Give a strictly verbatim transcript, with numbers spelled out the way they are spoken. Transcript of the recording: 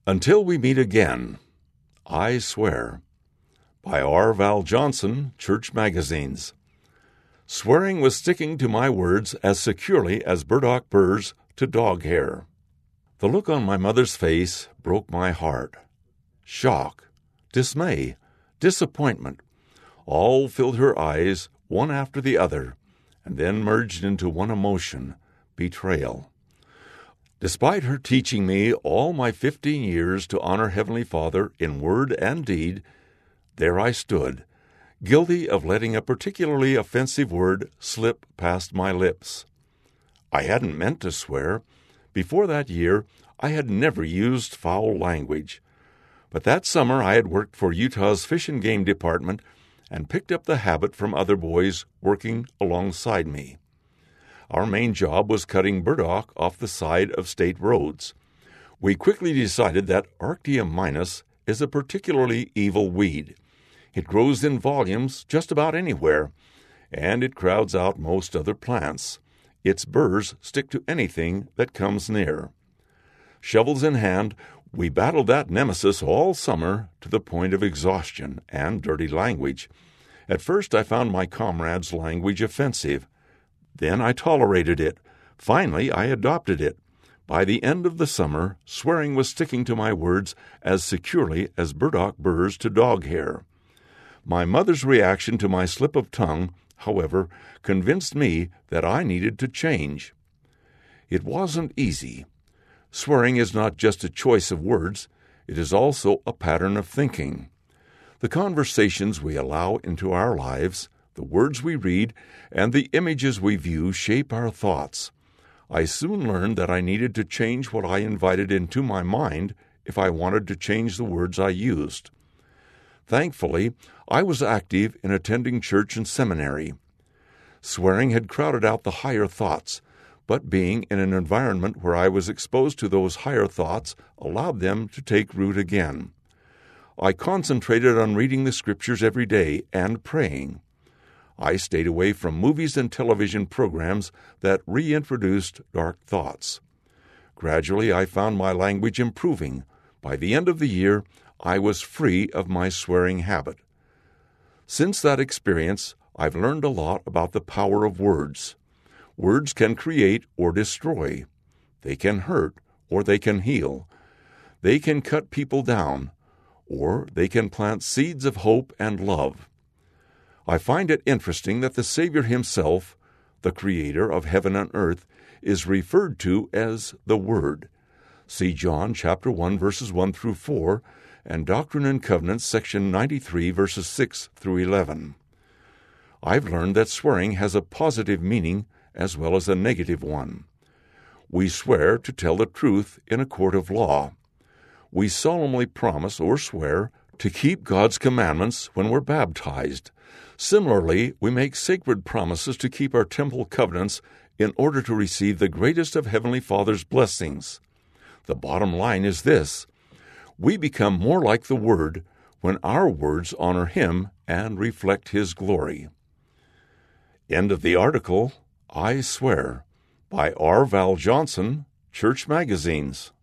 Until we meet again, I swear. By R. Val Johnson, Church Magazines. Swearing was sticking to my words as securely as burdock burrs to dog hair. The look on my mother's face broke my heart. Shock, dismay, disappointment, all filled her eyes, one after the other, and then merged into one emotion, betrayal. Despite her teaching me all my fifteen years to honor Heavenly Father in word and deed, there I stood, guilty of letting a particularly offensive word slip past my lips. I hadn't meant to swear. Before that year, I had never used foul language. But that summer I had worked for Utah's Fish and Game Department and picked up the habit from other boys working alongside me. Our main job was cutting burdock off the side of state roads. We quickly decided that Arctium minus is a particularly evil weed. It grows in volumes just about anywhere, and it crowds out most other plants. Its burrs stick to anything that comes near. Shovels in hand, we battled that nemesis all summer to the point of exhaustion and dirty language. At first I found my comrades' language offensive. Then I tolerated it. Finally, I adopted it. By the end of the summer, swearing was sticking to my words as securely as burdock burrs to dog hair. My mother's reaction to my slip of tongue, however, convinced me that I needed to change. It wasn't easy. Swearing is not just a choice of words, it is also a pattern of thinking. The conversations we allow into our lives, the words we read, and the images we view shape our thoughts. I soon learned that I needed to change what I invited into my mind if I wanted to change the words I used. Thankfully, I was active in attending church and seminary. Swearing had crowded out the higher thoughts, but being in an environment where I was exposed to those higher thoughts allowed them to take root again. I concentrated on reading the Scriptures every day and praying. I stayed away from movies and television programs that reintroduced dark thoughts. Gradually, I found my language improving. By the end of the year, I was free of my swearing habit. Since that experience, I've learned a lot about the power of words. Words can create or destroy. They can hurt or they can heal. They can cut people down, or they can plant seeds of hope and love. I find it interesting that the Savior himself, the Creator of heaven and earth, is referred to as the Word. See John chapter one, verses one through four, and Doctrine and Covenants, section ninety-three, verses six through eleven. I've learned that swearing has a positive meaning as well as a negative one. We swear to tell the truth in a court of law. We solemnly promise or swear to keep God's commandments when we're baptized. Similarly, we make sacred promises to keep our temple covenants in order to receive the greatest of Heavenly Father's blessings. The bottom line is this: we become more like the Word when our words honor Him and reflect His glory. End of the article, I Swear, by R. Val Johnson, Church Magazines.